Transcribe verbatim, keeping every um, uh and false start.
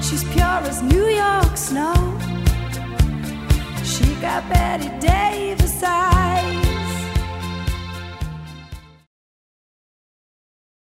She's pure as New York snow. She got Betty Davis eyes.